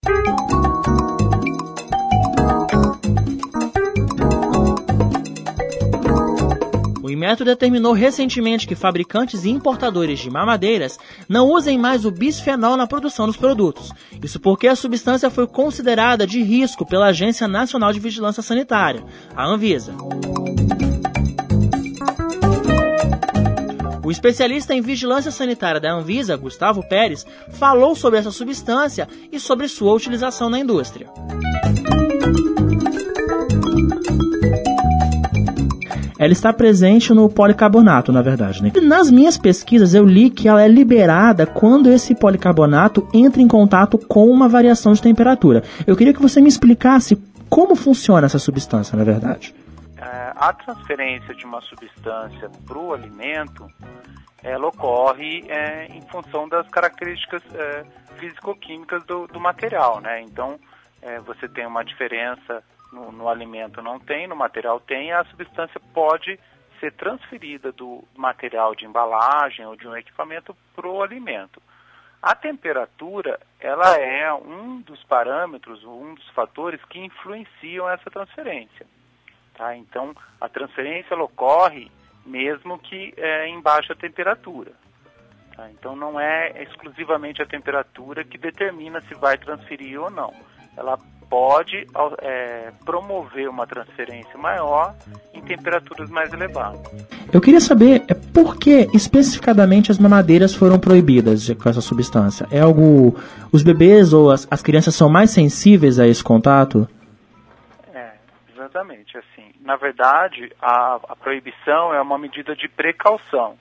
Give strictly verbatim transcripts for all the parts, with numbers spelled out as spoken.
O Inmetro determinou recentemente que fabricantes e importadores de mamadeiras não usem mais o bisfenol na produção dos produtos. Isso porque a substância foi considerada de risco pela Agência Nacional de Vigilância Sanitária, a Anvisa. O especialista em vigilância sanitária da Anvisa, Gustavo Pérez, falou sobre essa substância e sobre sua utilização na indústria. Ela está presente no policarbonato, na verdade, né? Nas minhas pesquisas eu li que ela é liberada quando esse policarbonato entra em contato com uma variação de temperatura. Eu queria que você me explicasse como funciona essa substância, na verdade. É, a transferência de uma substância para o alimento, ela ocorre é, em função das características é, físico-químicas do, do material, né? Então, é, você tem uma diferença No, no alimento não tem, no material tem, a substância pode ser transferida do material de embalagem ou de um equipamento para o alimento. A temperatura, ela é um dos parâmetros, um dos fatores que influenciam essa transferência. Tá? Então, a transferência ela ocorre mesmo que é, em baixa temperatura. Tá? Então, não é exclusivamente a temperatura que determina se vai transferir ou não. Ela pode é, promover uma transferência maior em temperaturas mais elevadas. Eu queria saber por que especificadamente as mamadeiras foram proibidas com essa substância. É algo... Os bebês ou as, as crianças são mais sensíveis a esse contato? É, exatamente. Assim, na verdade, a, a proibição é uma medida de precaução.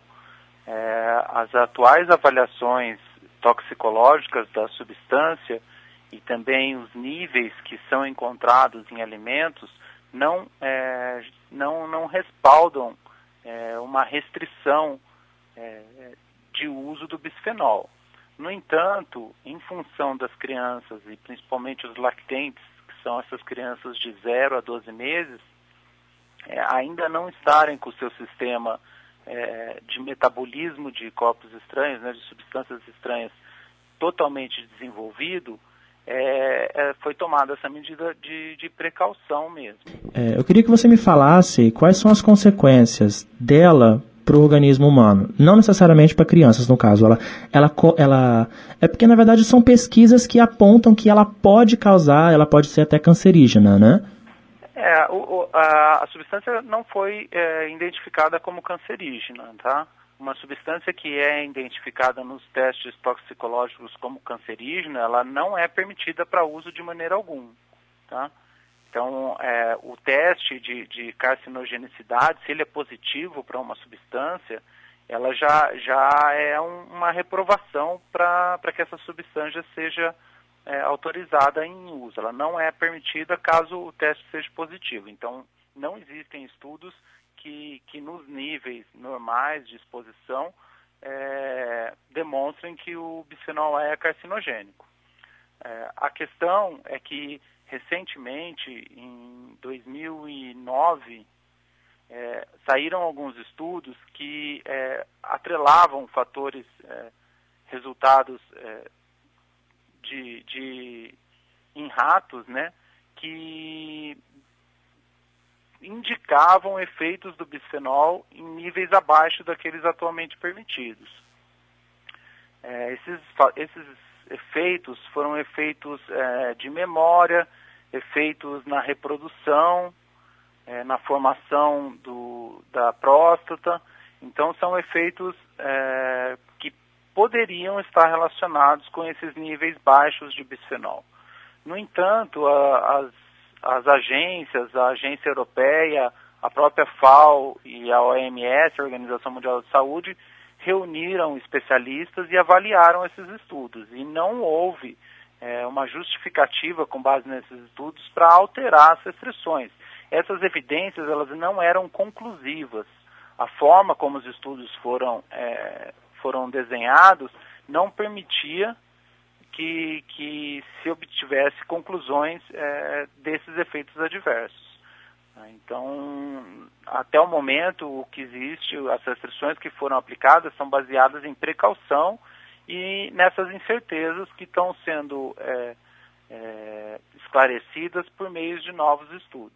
É, as atuais avaliações toxicológicas da substância e também os níveis que são encontrados em alimentos não, é, não, não respaldam é, uma restrição é, de uso do bisfenol. No entanto, em função das crianças, e principalmente os lactentes, que são essas crianças de zero a doze meses, é, ainda não estarem com o seu sistema é, de metabolismo de corpos estranhos, né, de substâncias estranhas, totalmente desenvolvido, É, é, foi tomada essa medida de, de precaução mesmo. É, eu queria que você me falasse quais são as consequências dela para o organismo humano. Não necessariamente para crianças, no caso. Ela, ela, ela, é porque, na verdade, são pesquisas que apontam que ela pode causar, ela pode ser até cancerígena, né? É, o, o, a, a substância não foi é, identificada como cancerígena, tá? Uma substância que é identificada nos testes toxicológicos como cancerígena, ela não é permitida para uso de maneira alguma, tá? Então, é, o teste de, de carcinogenicidade, se ele é positivo para uma substância, ela já, já é um, uma reprovação para que essa substância seja é, autorizada em uso. Ela não é permitida caso o teste seja positivo. Então, não existem estudos Que, que nos níveis normais de exposição é, demonstrem que o bisfenol A é carcinogênico. É, a questão é que, recentemente, em dois mil e nove, é, saíram alguns estudos que é, atrelavam fatores, é, resultados é, de, de, em ratos, né, que indicavam efeitos do bisfenol em níveis abaixo daqueles atualmente permitidos. É, esses, esses efeitos foram efeitos é, de memória, efeitos na reprodução, é, na formação do, da próstata. Então, são efeitos é, que poderiam estar relacionados com esses níveis baixos de bisfenol. No entanto, a, as As agências, a agência europeia, a própria F A O e a O M S, a Organização Mundial de Saúde, reuniram especialistas e avaliaram esses estudos. E não houve é, uma justificativa com base nesses estudos para alterar as restrições. Essas evidências elas não eram conclusivas. A forma como os estudos foram, é, foram desenhados não permitia Que, que se obtivesse conclusões é, desses efeitos adversos. Então, até o momento, o que existe, as restrições que foram aplicadas são baseadas em precaução e nessas incertezas que estão sendo é, é, esclarecidas por meio de novos estudos.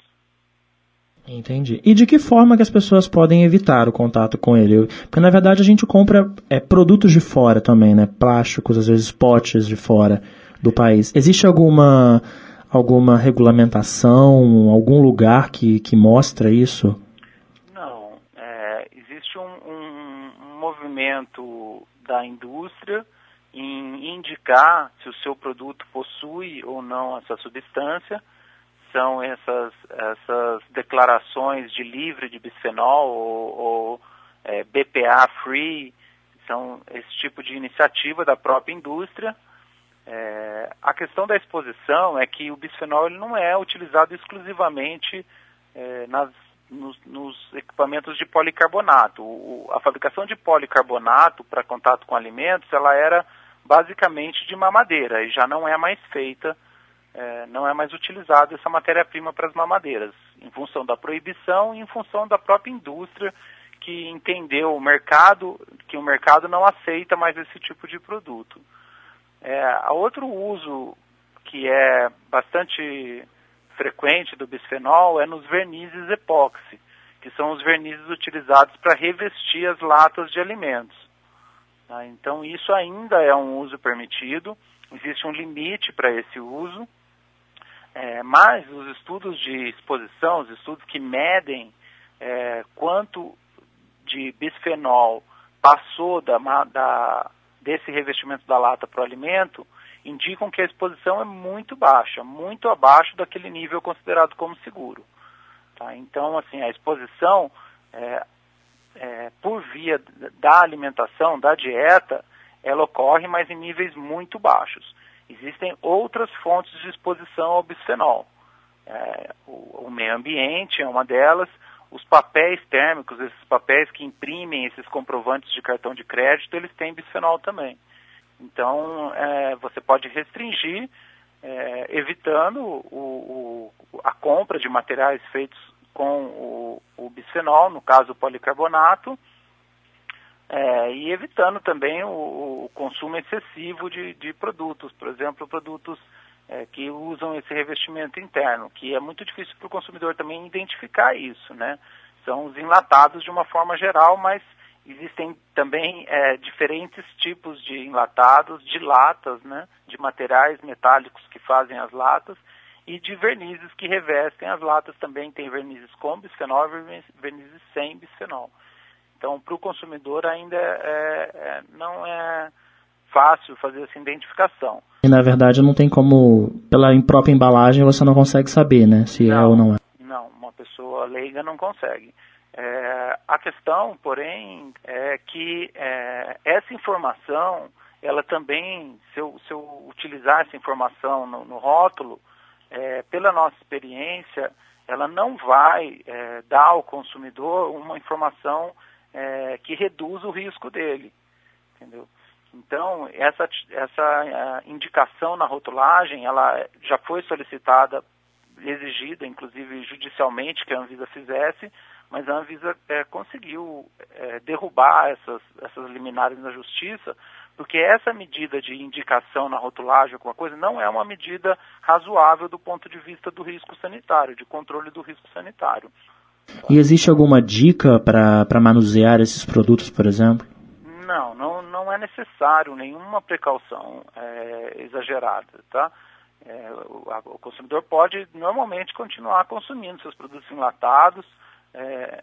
Entendi. E de que forma que as pessoas podem evitar o contato com ele? Porque, na verdade, a gente compra é, produtos de fora também, né? Plásticos, às vezes potes de fora do país. Existe alguma, alguma regulamentação, algum lugar que, que mostra isso? Não. É, existe um, um, um movimento da indústria em indicar se o seu produto possui ou não essa substância. São essas, essas declarações de livre de bisfenol ou, ou é, B P A free, são esse tipo de iniciativa da própria indústria. É, a questão da exposição é que o bisfenol ele não é utilizado exclusivamente é, nas, nos, nos equipamentos de policarbonato. O, a fabricação de policarbonato para contato com alimentos, ela era basicamente de mamadeira e já não é mais feita. É, não é mais utilizada essa matéria-prima para as mamadeiras, em função da proibição e em função da própria indústria que entendeu o mercado, que o mercado não aceita mais esse tipo de produto. É, outro uso que é bastante frequente do bisfenol é nos vernizes epóxi, que são os vernizes utilizados para revestir as latas de alimentos. Tá? Então isso ainda é um uso permitido, existe um limite para esse uso. É, mas os estudos de exposição, os estudos que medem é, quanto de bisfenol passou da, da, desse revestimento da lata para o alimento, indicam que a exposição é muito baixa, muito abaixo daquele nível considerado como seguro. Tá? Então, assim, a exposição é, é, por via da alimentação, da dieta, ela ocorre, mas em níveis muito baixos. Existem outras fontes de exposição ao bisfenol. É, o, o meio ambiente é uma delas, os papéis térmicos, esses papéis que imprimem esses comprovantes de cartão de crédito, eles têm bisfenol também. Então, é, você pode restringir, é, evitando o, o, a compra de materiais feitos com o, o bisfenol, no caso o policarbonato, É, e evitando também o, o consumo excessivo de, de produtos, por exemplo, produtos é, que usam esse revestimento interno, que é muito difícil para o consumidor também identificar isso, né? São os enlatados de uma forma geral, mas existem também é, diferentes tipos de enlatados, de latas, né? De materiais metálicos que fazem as latas e de vernizes que revestem as latas também. Tem vernizes com bisfenol e vernizes sem bisfenol. Então, para o consumidor ainda é, é, não é fácil fazer essa identificação. E, na verdade, não tem como, pela própria embalagem, você não consegue saber, né, se não, é ou não é. Não, uma pessoa leiga não consegue. É, a questão, porém, é que é, essa informação, ela também, se eu, se eu utilizar essa informação no, no rótulo, é, pela nossa experiência, ela não vai é, dar ao consumidor uma informação É, que reduz o risco dele, entendeu? Então, essa, essa indicação na rotulagem, ela já foi solicitada, exigida, inclusive judicialmente, que a Anvisa fizesse, mas a Anvisa é, conseguiu é, derrubar essas, essas liminares na justiça, porque essa medida de indicação na rotulagem, alguma coisa, não é uma medida razoável do ponto de vista do risco sanitário, de controle do risco sanitário. E existe alguma dica para manusear esses produtos, por exemplo? Não, não, não é necessário nenhuma precaução é, exagerada, tá? É, o, a, o consumidor pode normalmente continuar consumindo seus produtos enlatados é,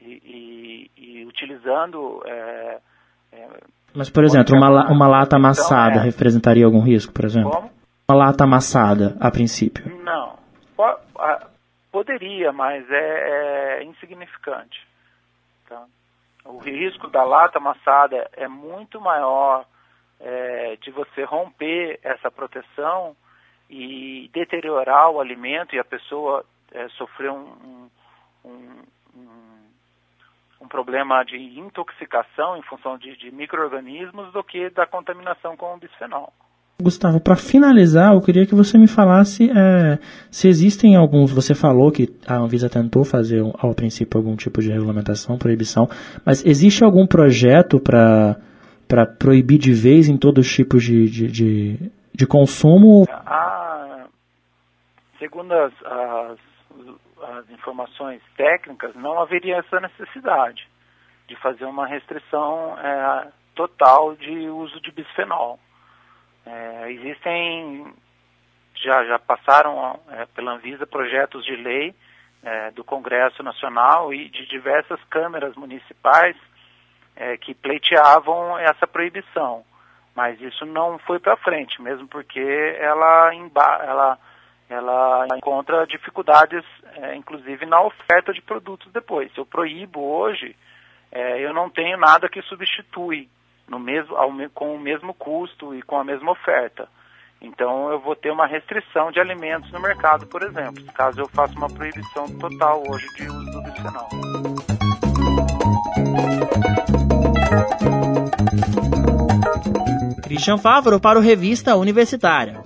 e, e, e utilizando... É, é, Mas, por exemplo, uma, uma lata amassada então, é, representaria algum risco, por exemplo? Como? Uma lata amassada, a princípio. Não. Po, a, poderia, mas é, é insignificante. Tá? O risco da lata amassada é muito maior é, de você romper essa proteção e deteriorar o alimento e a pessoa é, sofrer um, um, um, um problema de intoxicação em função de, de micro-organismos do que da contaminação com o bisfenol. Gustavo, para finalizar, eu queria que você me falasse é, se existem alguns... Você falou que a Anvisa tentou fazer, ao princípio, algum tipo de regulamentação, proibição, mas existe algum projeto para para proibir de vez em todos os tipos de, de, de, de consumo? A, segundo as, as, as informações técnicas, não haveria essa necessidade de fazer uma restrição é, total de uso de bisfenol. É, existem, já, já passaram é, pela Anvisa projetos de lei é, do Congresso Nacional e de diversas câmaras municipais é, que pleiteavam essa proibição, mas isso não foi para frente, mesmo porque ela, ela, ela encontra dificuldades, é, inclusive na oferta de produtos depois. Se eu proíbo hoje, é, eu não tenho nada que substitui no mesmo, ao, com o mesmo custo e com a mesma oferta. Então eu vou ter uma restrição de alimentos no mercado, por exemplo, caso eu faça uma proibição total hoje de uso do bisfenol. Christian Fávaro para o Revista Universitária.